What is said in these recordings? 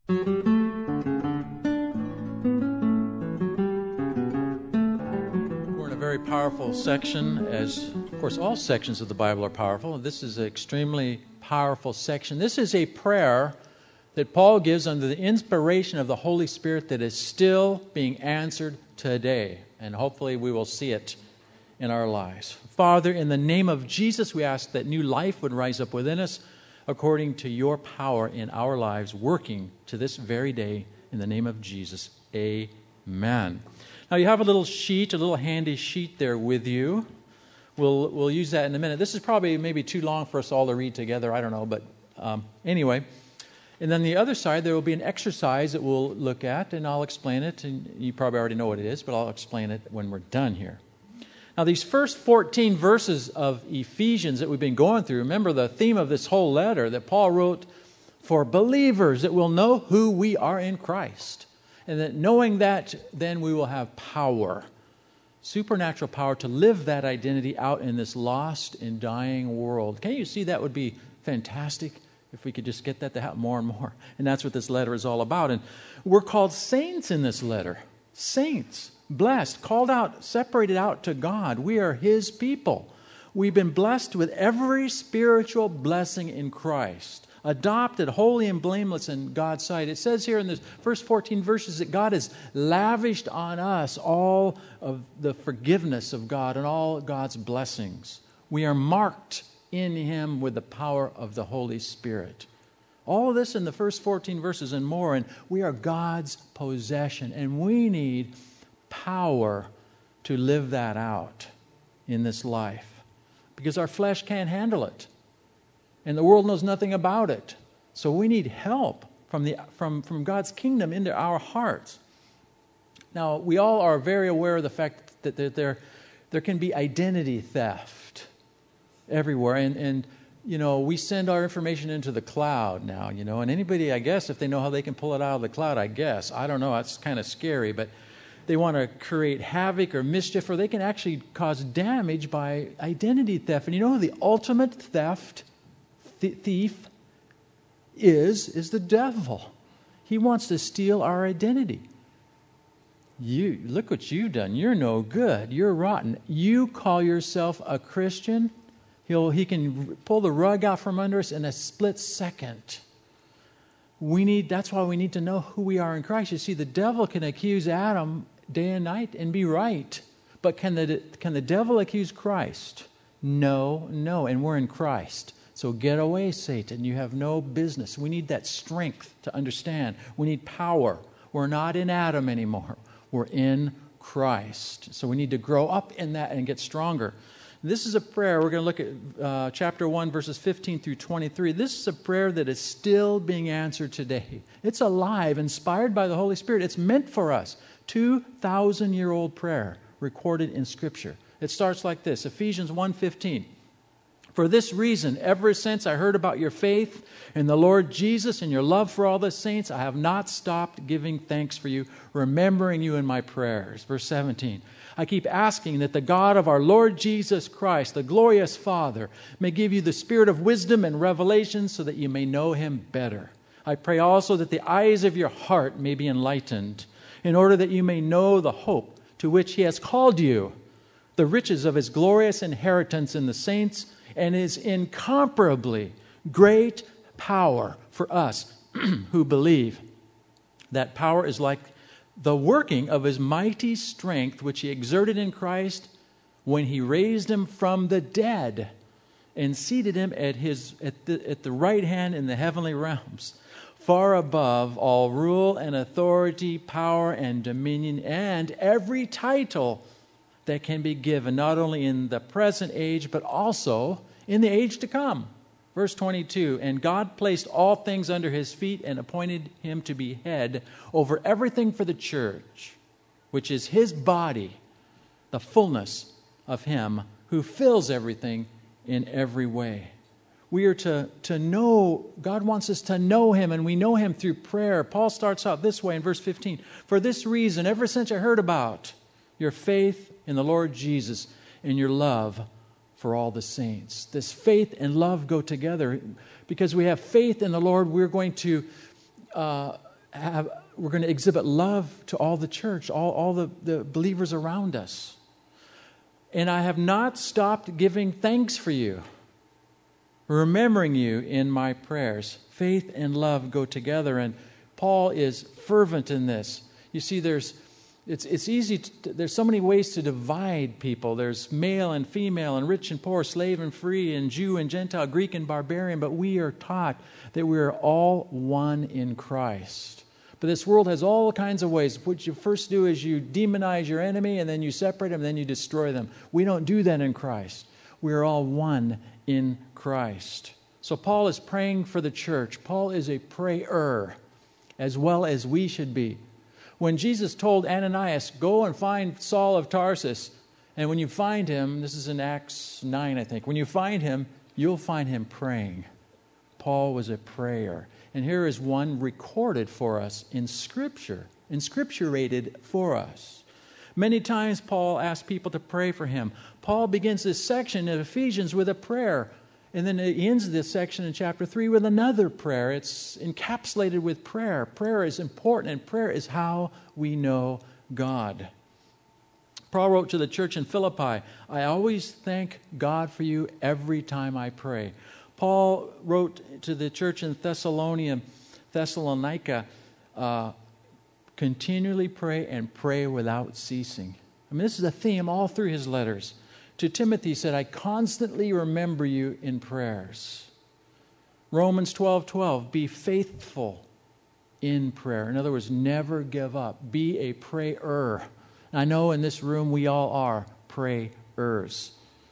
We're in a very powerful section, as of course all sections of the Bible are powerful. This is an extremely powerful section. This is a prayer that Paul gives under the inspiration of the Holy Spirit that is still being answered today. And hopefully we will see it in our lives. Father, in the name of Jesus, we ask that new life would rise up within us according to your power in our lives, working to this very day in the name of Jesus. Amen. Now you have a little sheet, a little handy sheet there with you. We'll use that in a minute. This is probably maybe too long for us all to read together. I don't know, but anyway. And then the other side, there will be an exercise that we'll look at, and I'll explain it. And you probably already know what it is, but I'll explain it when we're done here. Now, these first 14 verses of Ephesians that we've been going through, remember the theme of this whole letter that Paul wrote for believers that will know who we are in Christ. And that knowing that, then we will have power, supernatural power to live that identity out in this lost and dying world. Can't you see that would be fantastic if we could just get that to happen more and more? And that's what this letter is all about. And we're called saints in this letter. Saints. Blessed, called out, separated out to God. We are His people. We've been blessed with every spiritual blessing in Christ. Adopted, holy and blameless in God's sight. It says here in the first 14 verses that God has lavished on us all of the forgiveness of God and all God's blessings. We are marked in Him with the power of the Holy Spirit. All of this in the first 14 verses and more. And we are God's possession. And we need power to live that out in this life, because our flesh can't handle it and the world knows nothing about it. So we need help from God's kingdom into our hearts. Now, we all are very aware of the fact that there can be identity theft everywhere, and you know, we send our information into the cloud now, you know, and anybody, I guess, if they know how they can pull it out of the cloud, I guess, I don't know, that's kind of scary, but they want to create havoc or mischief, or they can actually cause damage by identity theft. And you know who the ultimate thief is the devil. He wants to steal our identity. You look what you've done. You're no good. You're rotten. You call yourself a Christian, he can pull the rug out from under us in a split second. That's why we need to know who we are in Christ. You see, the devil can accuse Adam day and night and be right. But can the devil accuse Christ? No. And we're in Christ. So get away, Satan. You have no business. We need that strength to understand. We need power. We're not in Adam anymore. We're in Christ. So we need to grow up in that and get stronger. This is a prayer. We're going to look at chapter 1, verses 15 through 23. This is a prayer that is still being answered today. It's alive, inspired by the Holy Spirit. It's meant for us. 2,000-year-old prayer recorded in Scripture. It starts like this, Ephesians 1:15. For this reason, ever since I heard about your faith in the Lord Jesus and your love for all the saints, I have not stopped giving thanks for you, remembering you in my prayers. Verse 17. I keep asking that the God of our Lord Jesus Christ, the glorious Father, may give you the spirit of wisdom and revelation so that you may know Him better. I pray also that the eyes of your heart may be enlightened, in order that you may know the hope to which He has called you, the riches of His glorious inheritance in the saints, and His incomparably great power for us who believe. That power is like the working of His mighty strength, which He exerted in Christ when He raised Him from the dead and seated Him at the right hand in the heavenly realms, far above all rule and authority, power and dominion, and every title that can be given, not only in the present age, but also in the age to come. Verse 22, and God placed all things under His feet and appointed Him to be head over everything for the church, which is His body, the fullness of Him who fills everything in every way. We are to know, God wants us to know Him, and we know Him through prayer. Paul starts out this way in verse 15. For this reason, ever since I heard about your faith in the Lord Jesus and your love for all the saints. This faith and love go together. Because we have faith in the Lord, we're going to exhibit love to all the church, all the believers around us. And I have not stopped giving thanks for you, remembering you in my prayers. Faith and love go together, and Paul is fervent in this. You see, there's so many ways to divide people. There's male and female, and rich and poor, slave and free, and Jew and Gentile, Greek and barbarian, but we are taught that we are all one in Christ. But this world has all kinds of ways. What you first do is you demonize your enemy, and then you separate them, and then you destroy them. We don't do that in Christ. We are all one in Christ. So Paul is praying for the church. Paul is a prayer, as well as we should be. When Jesus told Ananias, go and find Saul of Tarsus, and when you find him, this is in Acts 9, I think, when you find him, you'll find him praying. Paul was a prayer. And here is one recorded for us in Scripture, inscripturated for us. Many times Paul asked people to pray for him. Paul begins this section in Ephesians with a prayer. And then he ends this section in chapter 3 with another prayer. It's encapsulated with prayer. Prayer is important, and prayer is how we know God. Paul wrote to the church in Philippi, I always thank God for you every time I pray. Paul wrote to the church in Thessalonica, continually pray and pray without ceasing. I mean, this is a theme all through his letters. To Timothy, he said, I constantly remember you in prayers. Romans 12:12, be faithful in prayer. In other words, never give up. Be a prayer. I know in this room we all are prayers.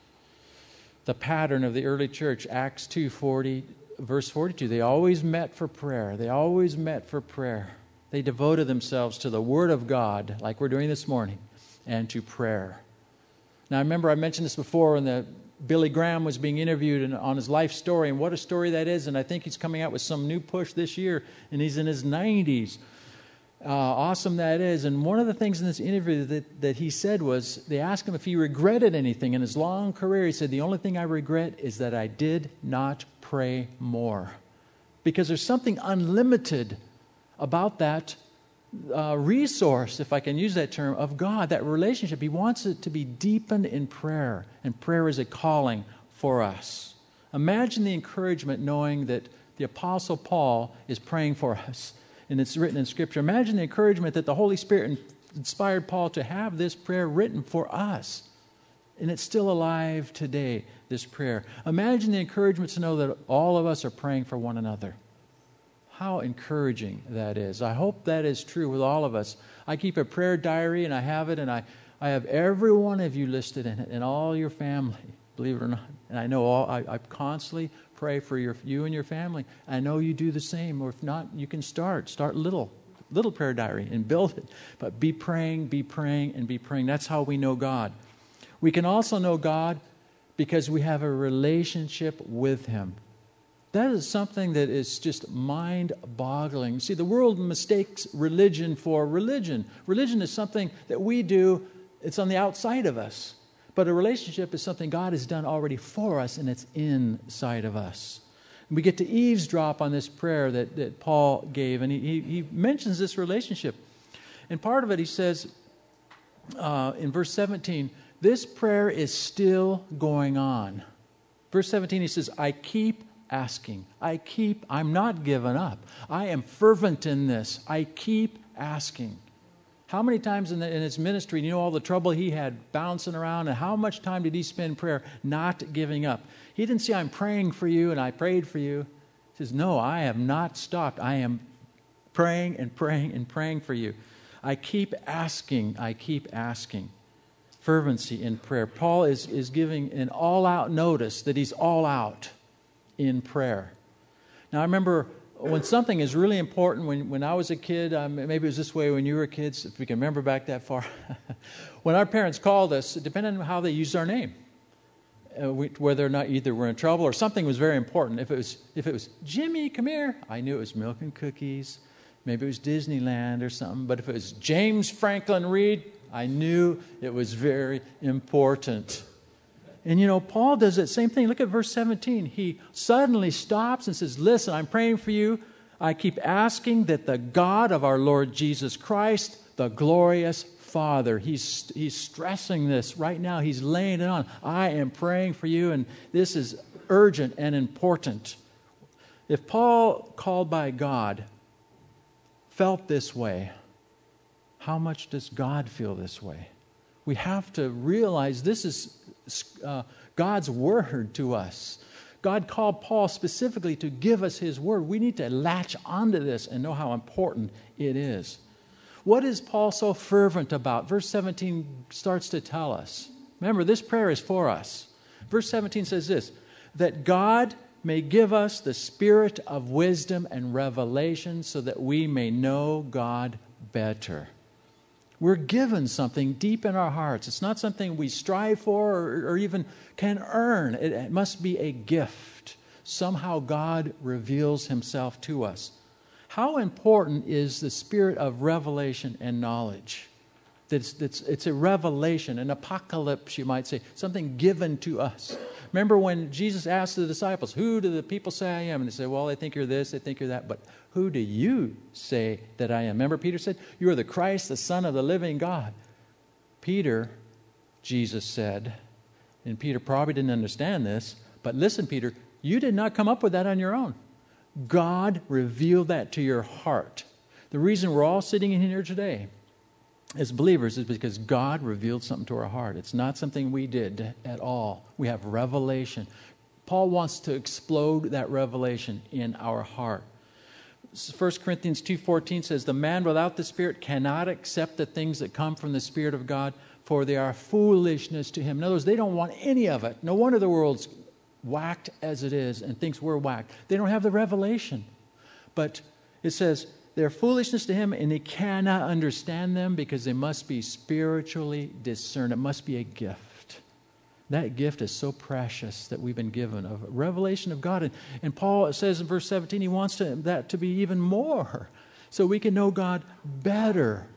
The pattern of the early church, Acts 2:40, verse 42, they always met for prayer. They always met for prayer. They devoted themselves to the Word of God, like we're doing this morning, and to prayer. Now, I remember I mentioned this before when Billy Graham was being interviewed on his life story, and what a story that is. And I think he's coming out with some new push this year, and he's in his 90s. Awesome that is. And one of the things in this interview that he said was, they asked him if he regretted anything in his long career. He said, the only thing I regret is that I did not pray more. Because there's something unlimited about that resource, if I can use that term, of God, that relationship. He wants it to be deepened in prayer, and prayer is a calling for us. Imagine the encouragement knowing that the Apostle Paul is praying for us, and it's written in Scripture. Imagine the encouragement that the Holy Spirit inspired Paul to have this prayer written for us, and it's still alive today, this prayer. Imagine the encouragement to know that all of us are praying for one another. How encouraging that is. I hope that is true with all of us. I keep a prayer diary, and I have it, and I have every one of you listed in it, and all your family, believe it or not. And I know I constantly pray for you and your family. I know you do the same, or if not, you can start little prayer diary and build it. But be praying, and be praying. That's how we know God. We can also know God because we have a relationship with Him. That is something that is just mind-boggling. See, the world mistakes religion for religion. Religion is something that we do, it's on the outside of us. But a relationship is something God has done already for us, and it's inside of us. And we get to eavesdrop on this prayer that Paul gave, and he mentions this relationship. And part of it, he says, in verse 17, this prayer is still going on. Verse 17, he says, I keep asking. I'm not giving up. I am fervent in this. I keep asking. How many times in his ministry, you know all the trouble he had bouncing around, and how much time did he spend in prayer not giving up? He didn't say, I'm praying for you and I prayed for you. He says, no, I have not stopped. I am praying and praying and praying for you. I keep asking. Fervency in prayer. Paul is giving an all-out notice that he's all out in prayer. Now, I remember when something is really important, when I was a kid, maybe it was this way when you were kids, if we can remember back that far, when our parents called us, it depended on how they used our name, whether or not either we're in trouble or something was very important. If it was Jimmy, come here, I knew it was milk and cookies. Maybe it was Disneyland or something. But if it was James Franklin Reed, I knew it was very important. And you know, Paul does that same thing. Look at verse 17. He suddenly stops and says, listen, I'm praying for you. I keep asking that the God of our Lord Jesus Christ, the glorious Father, he's stressing this right now. He's laying it on. I am praying for you, and this is urgent and important. If Paul, called by God, felt this way, how much does God feel this way? We have to realize this is God's word to us. God called Paul specifically to give us his word. We need to latch onto this and know how important it is. What is Paul so fervent about? Verse 17 starts to tell us. Remember, this prayer is for us. Verse 17 says this, that God may give us the spirit of wisdom and revelation so that we may know God better. We're given something deep in our hearts. It's not something we strive for or even can earn. It must be a gift. Somehow God reveals himself to us. How important is the spirit of revelation and knowledge? It's a revelation, an apocalypse, you might say, something given to us. Remember when Jesus asked the disciples, who do the people say I am? And they said, well, they think you're this, they think you're that, but who do you say that I am? Remember Peter said, you are the Christ, the Son of the living God. Peter, Jesus said, and Peter probably didn't understand this, but listen, Peter, you did not come up with that on your own. God revealed that to your heart. The reason we're all sitting in here today as believers is because God revealed something to our heart. It's not something we did at all. We have revelation. Paul wants to explode that revelation in our heart. 1 Corinthians 2:14 says, the man without the Spirit cannot accept the things that come from the Spirit of God, for they are foolishness to him. In other words, they don't want any of it. No wonder the world's whacked as it is and thinks we're whacked. They don't have the revelation. But it says, they're foolishness to him, and he cannot understand them because they must be spiritually discerned. It must be a gift. That gift is so precious that we've been given, of revelation of God. And Paul says in verse 17, he wants that to be even more, so we can know God better.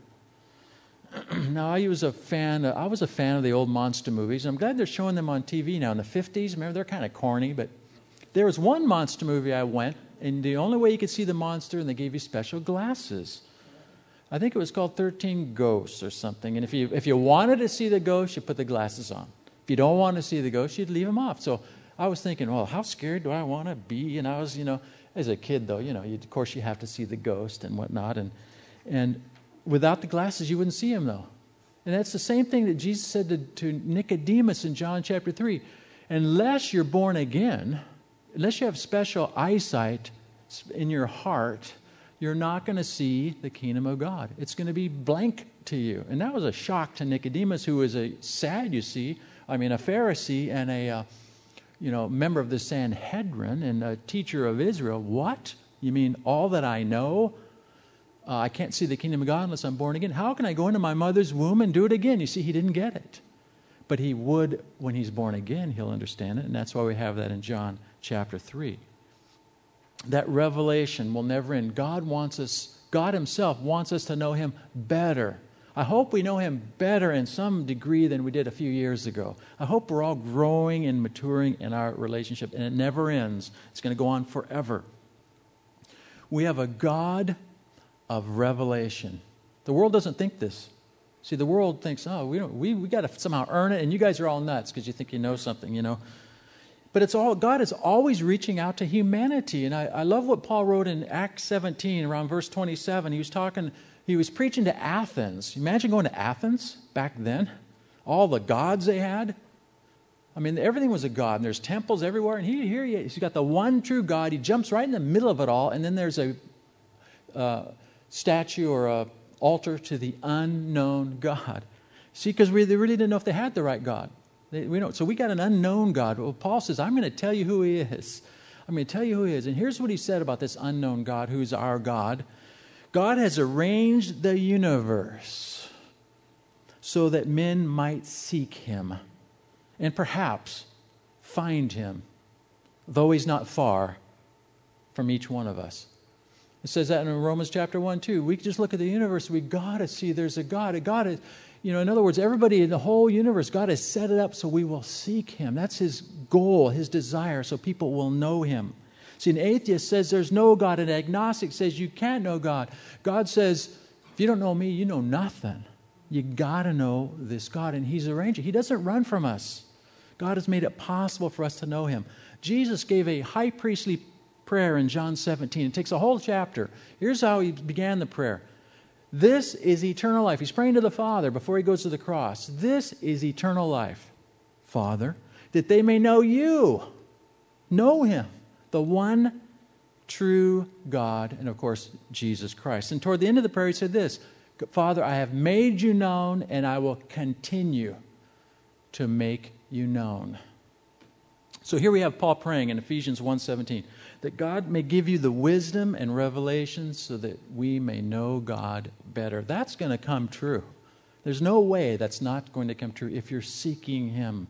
Now, I was a fan of the old monster movies. I'm glad they're showing them on TV now in the 50s. Remember, they're kind of corny, but there was one monster movie I went, and the only way you could see the monster, and they gave you special glasses. I think it was called 13 Ghosts or something. And if you wanted to see the ghost, you put the glasses on. If you don't want to see the ghost, you'd leave them off. So I was thinking, well, how scared do I want to be? And I was, as a kid, though, of course you have to see the ghost and whatnot. And without the glasses, you wouldn't see him, though. And that's the same thing that Jesus said to Nicodemus in John chapter 3. Unless you're born again, unless you have special eyesight in your heart, you're not going to see the kingdom of God. It's going to be blank to you. And that was a shock to Nicodemus, who was a Pharisee and a member of the Sanhedrin and a teacher of Israel. What? You mean all that I know? I can't see the kingdom of God unless I'm born again. How can I go into my mother's womb and do it again? You see, he didn't get it. But he would, when he's born again, he'll understand it. And that's why we have that in John chapter 3. That revelation will never end. God himself wants us to know him better. I hope we know him better in some degree than we did a few years ago. I hope we're all growing and maturing in our relationship, and it never ends. It's going to go on forever. We have a God of revelation. The world doesn't think this. See, the world thinks, we got to somehow earn it, and you guys are all nuts because you think you know something, But God is always reaching out to humanity. And I love what Paul wrote in Acts 17, around verse 27. He was preaching to Athens. Imagine going to Athens back then. All the gods they had. I mean, everything was a god. And there's temples everywhere. And here he is. He's got the one true God. He jumps right in the middle of it all. And then there's a statue or a altar to the unknown God. See, because they really didn't know if they had the right God. So we got an unknown God. Well, Paul says, I'm going to tell you who he is. I'm going to tell you who he is. And here's what he said about this unknown God, who's our God. God has arranged the universe so that men might seek him and perhaps find him, though he's not far from each one of us. It says that in Romans chapter 1, too. We just look at the universe. We got to see there's a God. God is, in other words, everybody in the whole universe, God has set it up so we will seek him. That's his goal, his desire, so people will know him. See, an atheist says there's no God. An agnostic says you can't know God. God says, if you don't know me, you know nothing. You got to know this God, and He's arranging. He doesn't run from us. God has made it possible for us to know Him. Jesus gave a high priestly prayer in John 17. It takes a whole chapter. Here's how He began the prayer. This is eternal life. He's praying to the Father before He goes to the cross. This is eternal life, Father, that they may know you, know Him, the one true God, and of course, Jesus Christ. And toward the end of the prayer, He said this, Father, I have made you known, and I will continue to make you known. So here we have Paul praying in Ephesians 1:17, that God may give you the wisdom and revelation so that we may know God better. That's going to come true. There's no way that's not going to come true if you're seeking Him.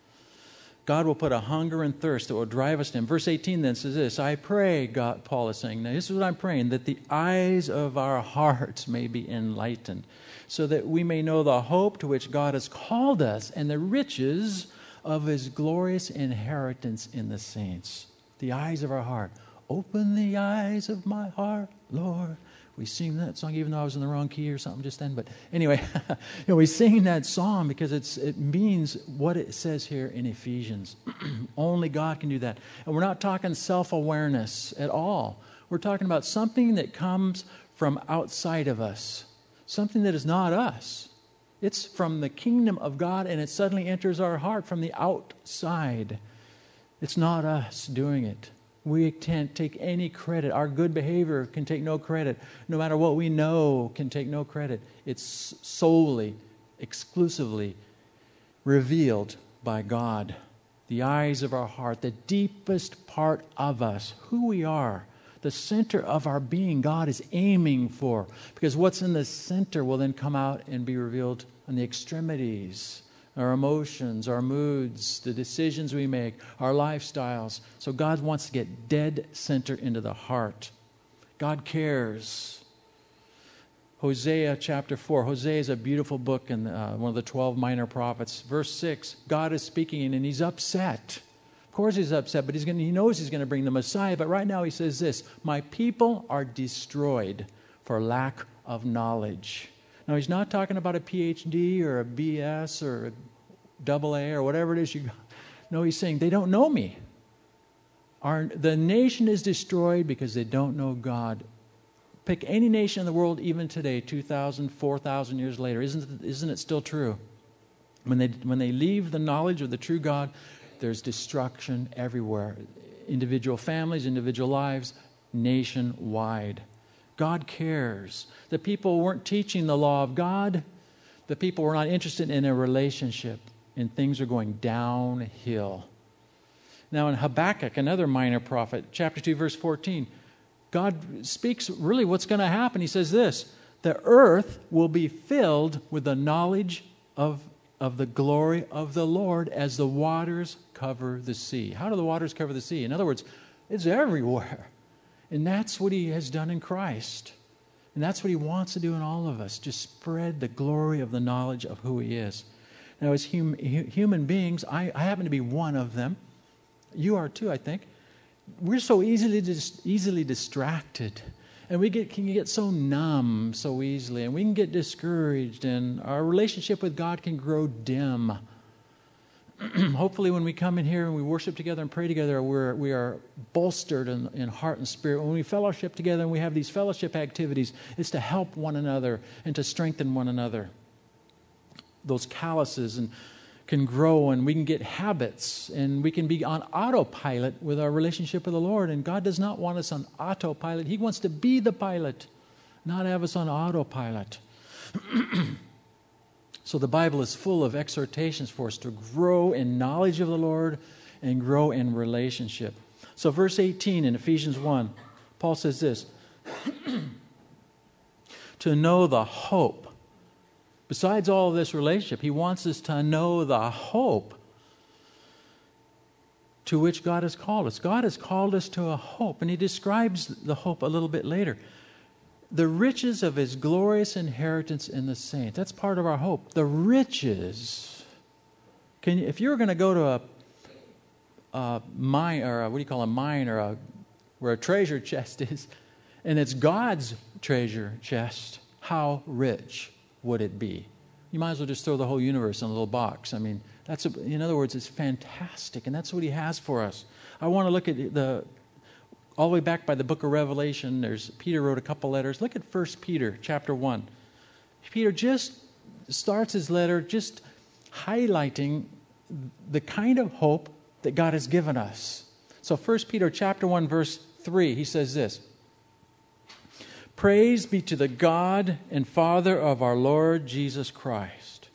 God will put a hunger and thirst that will drive us to Him. Verse 18 then says this, I pray, God, Paul is saying, now this is what I'm praying, that the eyes of our hearts may be enlightened, so that we may know the hope to which God has called us and the riches of His glorious inheritance in the saints. The eyes of our heart. Open the eyes of my heart, Lord. We sing that song even though I was in the wrong key or something just then. But anyway, we sing that song because it means what it says here in Ephesians. Only God can do that. And we're not talking self-awareness at all. We're talking about something that comes from outside of us. Something that is not us. It's from the kingdom of God, and it suddenly enters our heart from the outside. It's not us doing it. We can't take any credit. Our good behavior can take no credit. No matter what we know can take no credit. It's solely, exclusively revealed by God. The eyes of our heart, the deepest part of us, who we are, the center of our being, God is aiming for. Because what's in the center will then come out and be revealed on the extremities. Our emotions, our moods, the decisions we make, our lifestyles. So God wants to get dead center into the heart. God cares. Hosea chapter 4. Hosea is a beautiful book in one of the 12 minor prophets. Verse 6, God is speaking and He's upset. Of course He's upset, but He knows He's going to bring the Messiah. But right now He says this, my people are destroyed for lack of knowledge. Now, He's not talking about a PhD or a BS or a AA or whatever it is you got. No, He's saying they don't know me. The nation is destroyed because they don't know God. Pick any nation in the world, even today, 2,000, 4,000 years later. Isn't it still true? When they leave the knowledge of the true God, there's destruction everywhere. Individual families, individual lives, nationwide. God cares. The people weren't teaching the law of God. The people were not interested in a relationship. And things are going downhill. Now in Habakkuk, another minor prophet, chapter 2, verse 14, God speaks really what's going to happen. He says this, the earth will be filled with the knowledge of the glory of the Lord as the waters cover the sea. How do the waters cover the sea? In other words, it's everywhere. And that's what He has done in Christ. And that's what He wants to do in all of us. Just spread the glory of the knowledge of who He is. Now, as human beings, I happen to be one of them. You are too, I think. We're so easily distracted. And we can get so numb so easily. And we can get discouraged. And our relationship with God can grow dim. Hopefully when we come in here and we worship together and pray together, we are bolstered in heart and spirit. When we fellowship together and we have these fellowship activities, it's to help one another and to strengthen one another. Those calluses can grow and we can get habits and we can be on autopilot with our relationship with the Lord. And God does not want us on autopilot. He wants to be the pilot, not have us on autopilot. So the Bible is full of exhortations for us to grow in knowledge of the Lord and grow in relationship. So verse 18 in Ephesians 1, Paul says this, to know the hope. Besides all of this relationship, he wants us to know the hope to which God has called us. God has called us to a hope, and he describes the hope a little bit later. The riches of his glorious inheritance in the saints. That's part of our hope. The riches. If you were going to go to a mine, or a mine, or a where a treasure chest is, and it's God's treasure chest, how rich would it be? You might as well just throw the whole universe in a little box. I mean, in other words, it's fantastic, and that's what he has for us. I want to look at all the way back by the book of Revelation. Peter wrote a couple letters. Look at 1 Peter chapter 1. Peter just starts his letter just highlighting the kind of hope that God has given us. So 1 Peter chapter 1, verse 3, he says this: Praise be to the God and Father of our Lord Jesus Christ.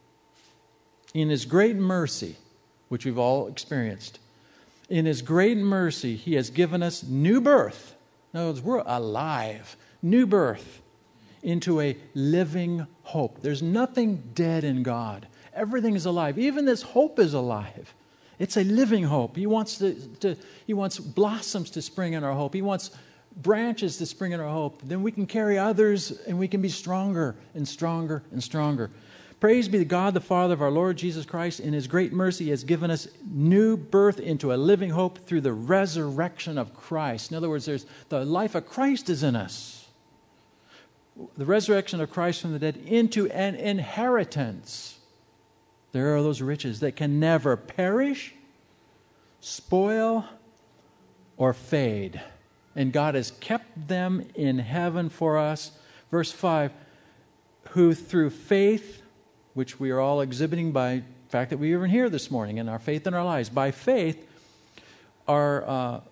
In his great mercy, which we've all experienced, in his great mercy, he has given us new birth. In other words, we're alive. New birth into a living hope. There's nothing dead in God. Everything is alive. Even this hope is alive. It's a living hope. He wants he wants blossoms to spring in our hope. He wants branches to spring in our hope. Then we can carry others and we can be stronger and stronger and stronger. Praise be to God, the Father of our Lord Jesus Christ. In his great mercy, he has given us new birth into a living hope through the resurrection of Christ. In other words, the life of Christ is in us. The resurrection of Christ from the dead into an inheritance. There are those riches that can never perish, spoil, or fade. And God has kept them in heaven for us. Verse 5, who through faith, which we are all exhibiting by the fact that we are even here this morning, and our faith in our lives, by faith are,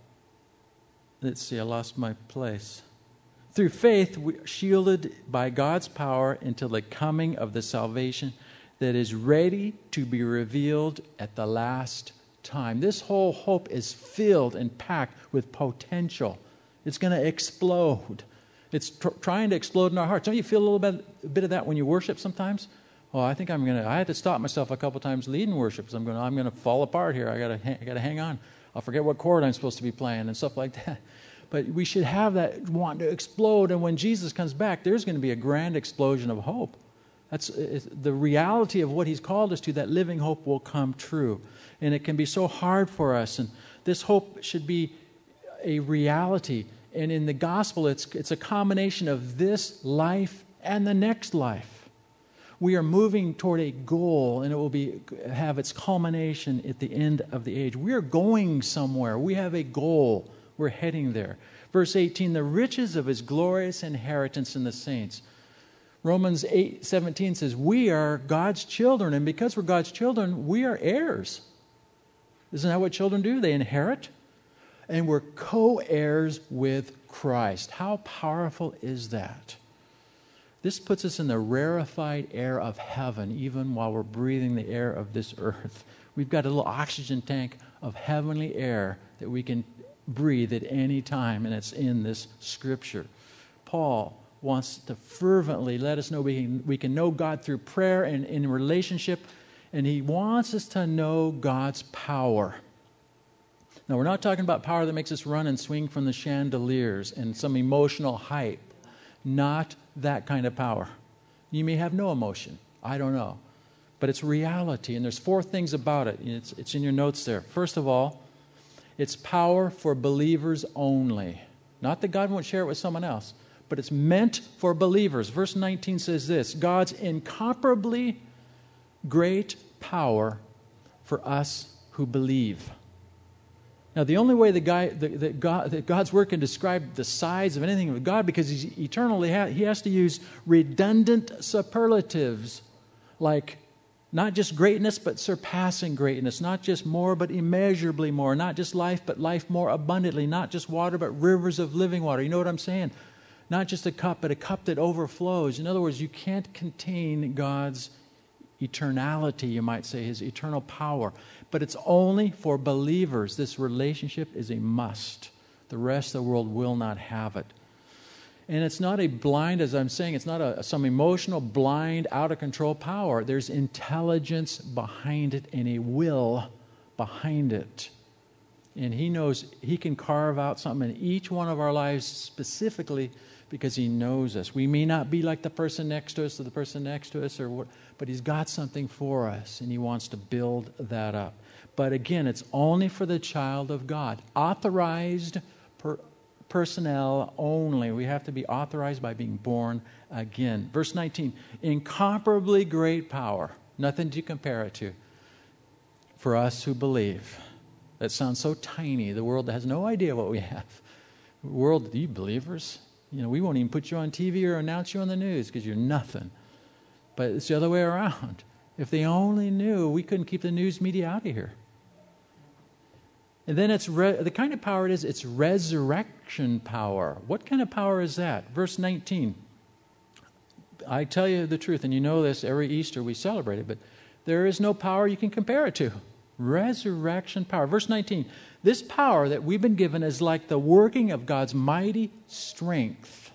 let's see, I lost my place. Through faith, we are shielded by God's power until the coming of the salvation that is ready to be revealed at the last time. This whole hope is filled and packed with potential. It's going to explode. It's trying to explode in our hearts. Don't you feel a bit of that when you worship sometimes? Oh, I think I had to stop myself a couple times leading worship. I'm going to fall apart here. I got to hang on. I'll forget what chord I'm supposed to be playing and stuff like that. But we should have that want to explode. And when Jesus comes back, there's going to be a grand explosion of hope. That's the reality of what he's called us to. That living hope will come true. And it can be so hard for us. And this hope should be a reality. And in the gospel, it's a combination of this life and the next life. We are moving toward a goal, and it will have its culmination at the end of the age. We are going somewhere. We have a goal. We're heading there. Verse 18, the riches of his glorious inheritance in the saints. Romans 8:17 says, we are God's children, and because we're God's children, we are heirs. Isn't that what children do? They inherit, and we're co-heirs with Christ. How powerful is that? This puts us in the rarefied air of heaven, even while we're breathing the air of this earth. We've got a little oxygen tank of heavenly air that we can breathe at any time, and it's in this scripture. Paul wants to fervently let us know we can know God through prayer and in relationship, and he wants us to know God's power. Now, we're not talking about power that makes us run and swing from the chandeliers and some emotional hype. Not that kind of power. You may have no emotion. I don't know. But it's reality, and there's 4 things about it. It's in your notes there. First of all, it's power for believers only. Not that God won't share it with someone else, but it's meant for believers. Verse 19 says this, God's incomparably great power for us who believe. Now, the only way that God's word can describe the size of anything with God, because he's eternal, he has to use redundant superlatives, like not just greatness, but surpassing greatness, not just more, but immeasurably more, not just life, but life more abundantly, not just water, but rivers of living water. You know what I'm saying? Not just a cup, but a cup that overflows. In other words, you can't contain God's eternality, you might say, his eternal power. But it's only for believers. This relationship is a must. The rest of the world will not have it. And it's not a blind, as I'm saying, it's not some emotional, blind, out-of-control power. There's intelligence behind it and a will behind it. And he knows he can carve out something in each one of our lives specifically because he knows us. We may not be like the person next to us or the person next to us, but he's got something for us, and he wants to build that up. But again, it's only for the child of God, authorized personnel only. We have to be authorized by being born again. Verse 19, incomparably great power. Nothing to compare it to. For us who believe. That sounds so tiny. The world has no idea what we have. The world, you believers, we won't even put you on TV or announce you on the news because you're nothing. But it's the other way around. If they only knew, we couldn't keep the news media out of here. And then it's the kind of power it is, it's resurrection power. What kind of power is that? Verse 19. I tell you the truth, and you know this, every Easter we celebrate it, but there is no power you can compare it to. Resurrection power. Verse 19. This power that we've been given is like the working of God's mighty strength.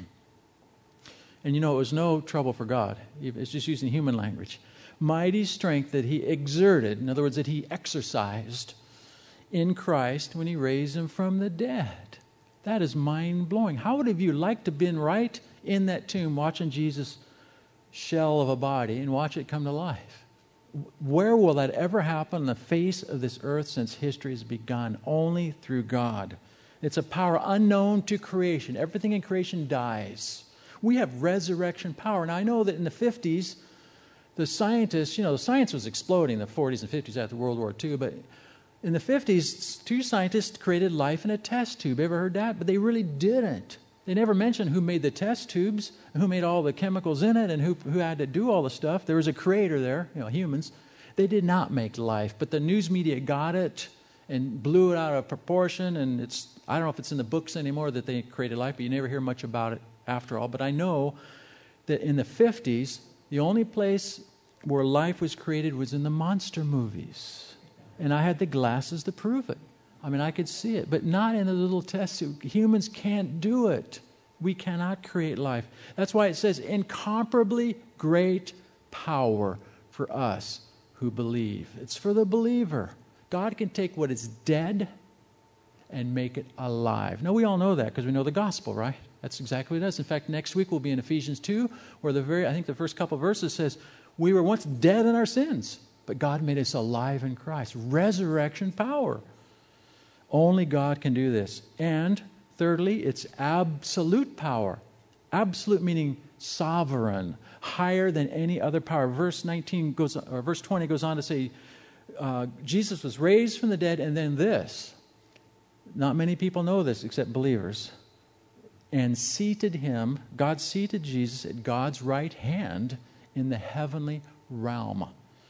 And it was no trouble for God. It's just using human language. Mighty strength that he exerted, in other words, that he exercised in Christ when he raised him from the dead. That is mind-blowing. How would have you liked to have been right in that tomb watching Jesus' shell of a body and watch it come to life? Where will that ever happen on the face of this earth since history has begun? Only through God. It's a power unknown to creation. Everything in creation dies. We have resurrection power. And I know that in the 50s, the scientists, the science was exploding in the 40s and 50s after World War II, but in the 50s, 2 scientists created life in a test tube. Ever heard that? But they really didn't. They never mentioned who made the test tubes, who made all the chemicals in it, and who had to do all the stuff. There was a creator there, humans. They did not make life, but the news media got it and blew it out of proportion, and I don't know if it's in the books anymore that they created life, but you never hear much about it after all. But I know that in the 50s, the only place where life was created was in the monster movies. And I had the glasses to prove it. I could see it, but not in a little test tube. Humans can't do it. We cannot create life. That's why it says incomparably great power for us who believe. It's for the believer. God can take what is dead and make it alive. Now, we all know that because we know the gospel, right? That's exactly what it does. In fact, next week we'll be in Ephesians 2, where I think the first couple of verses says, we were once dead in our sins, but God made us alive in Christ. Resurrection power. Only God can do this. And thirdly, it's absolute power. Absolute meaning sovereign, higher than any other power. Verse 20 goes on to say, Jesus was raised from the dead, and then this. Not many people know this except believers. And seated him, God seated Jesus at God's right hand in the heavenly realm.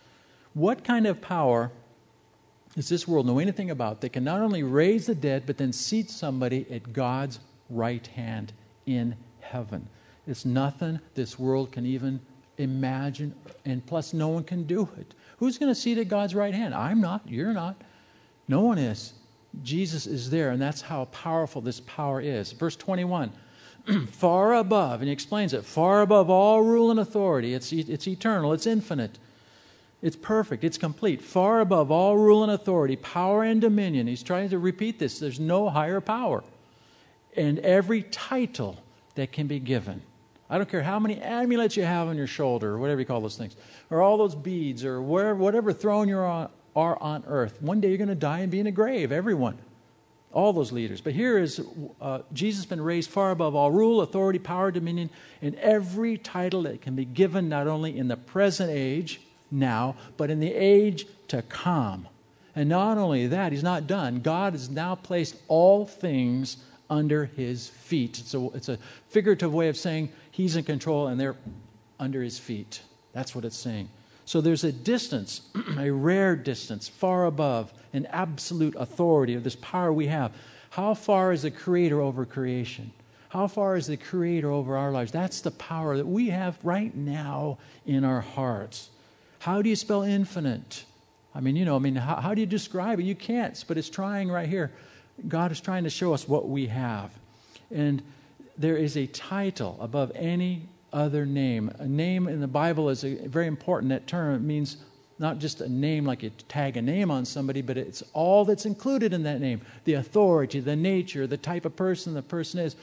What kind of power does this world know anything about that can not only raise the dead, but then seat somebody at God's right hand in heaven? It's nothing this world can even imagine, and plus no one can do it. Who's going to seat at God's right hand? I'm not. You're not. No one is. Jesus is there, and that's how powerful this power is. Verse 21, far above, and he explains it, far above all rule and authority. It's eternal. It's infinite. It's perfect. It's complete. Far above all rule and authority, power and dominion. He's trying to repeat this. There's no higher power. And every title that can be given. I don't care how many amulets you have on your shoulder, or whatever you call those things, or all those beads, or whatever throne you are on earth. One day you're going to die and be in a grave, everyone. All those leaders. But here is Jesus been raised far above all rule, authority, power, dominion, and every title that can be given not only in the present age, now, but in the age to come. And not only that, he's not done. God has now placed all things under his feet. So it's a figurative way of saying he's in control and they're under his feet. That's what it's saying. So there's a distance, a rare distance, far above an absolute authority of this power we have. How far is the Creator over creation? How far is the Creator over our lives? That's the power that we have right now in our hearts. How do you spell infinite? How do you describe it? You can't, but it's trying right here. God is trying to show us what we have. And there is a title above any other name. A name in the Bible is very important. That term, it means not just a name like you tag a name on somebody, but it's all that's included in that name. The authority, the nature, the type of person the person is,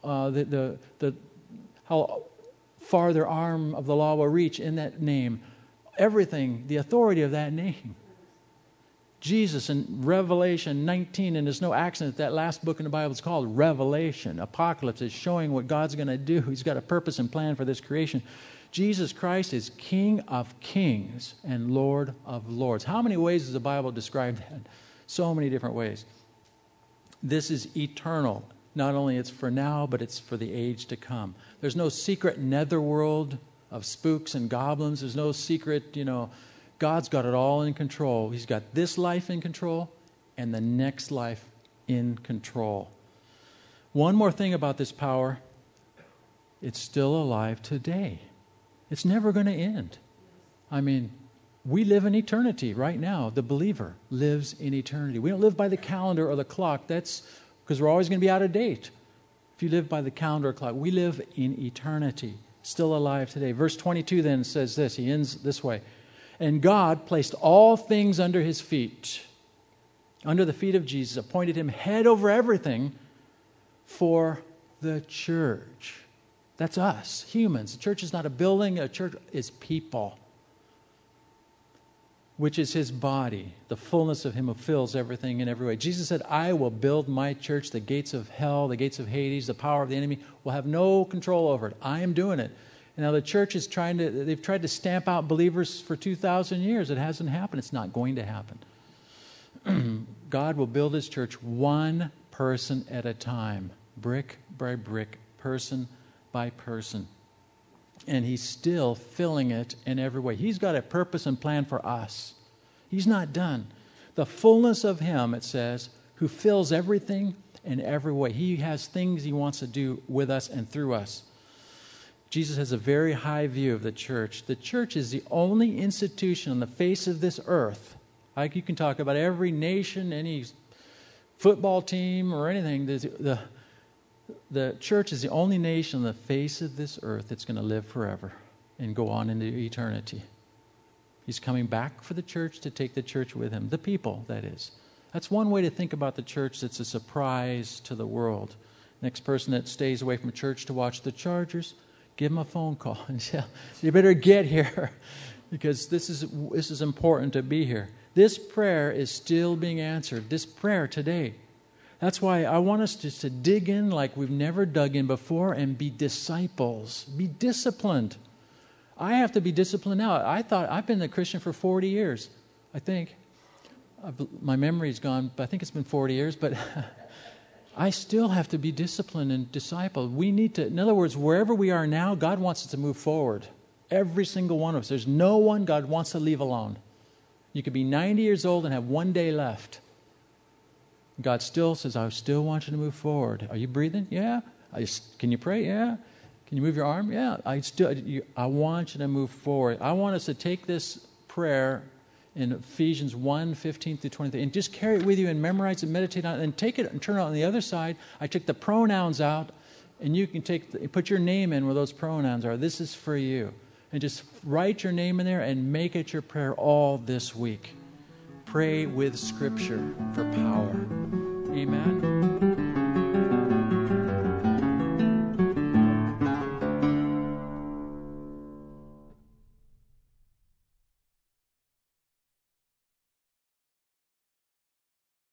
how far their arm of the law will reach in that name. Everything, the authority of that name. Jesus in Revelation 19, and there's no accident that last book in the Bible is called Revelation. Apocalypse is showing what God's going to do. He's got a purpose and plan for this creation. Jesus Christ is King of kings and Lord of lords. How many ways does the Bible describe that? So many different ways. This is eternal. Not only it's for now, but it's for the age to come. There's no secret netherworld of spooks and goblins. There's no secret, God's got it all in control. He's got this life in control and the next life in control. One more thing about this power, it's still alive today. It's never going to end. I mean, we live in eternity right now. The believer lives in eternity. We don't live by the calendar or the clock. That's because we're always going to be out of date. If you live by the calendar or clock, we live in eternity, still alive today. Verse 22 then says this. He ends this way. And God placed all things under his feet, under the feet of Jesus, appointed him head over everything for the church. That's us, humans. The church is not a building. A church is people, which is his body, the fullness of him who fills everything in every way. Jesus said, I will build my church. The gates of hell, the gates of Hades, the power of the enemy will have no control over it. I am doing it. And now the church is they've tried to stamp out believers for 2,000 years. It hasn't happened. It's not going to happen. God will build his church one person at a time, brick by brick, person by person. And he's still filling it in every way. He's got a purpose and plan for us. He's not done. The fullness of him, it says, who fills everything in every way. He has things he wants to do with us and through us. Jesus has a very high view of the church. The church is the only institution on the face of this earth. Like you can talk about every nation, any football team or anything. The church is the only nation on the face of this earth that's going to live forever and go on into eternity. He's coming back for the church to take the church with him. The people, that is. That's one way to think about the church that's a surprise to the world. Next person that stays away from church to watch the Chargers, give them a phone call and say, you better get here because this is important to be here. This prayer is still being answered. This prayer today. That's why I want us just to dig in like we've never dug in before and be disciples. Be disciplined. I have to be disciplined now. I've been a Christian for 40 years, I think. My memory's gone, but I think it's been 40 years, but I still have to be disciplined and discipled. We need to, in other words, wherever we are now, God wants us to move forward. Every single one of us. There's no one God wants to leave alone. You could be 90 years old and have one day left. God still says, I still want you to move forward. Are you breathing? Yeah. Can you pray? Yeah. Can you move your arm? Yeah. I want you to move forward. I want us to take this prayer in Ephesians 1, 15 through 23, and just carry it with you and memorize it, meditate on it, and take it and turn it on the other side. I took the pronouns out, and you can put your name in where those pronouns are. This is for you. And just write your name in there and make it your prayer all this week. Pray with Scripture for power. Amen.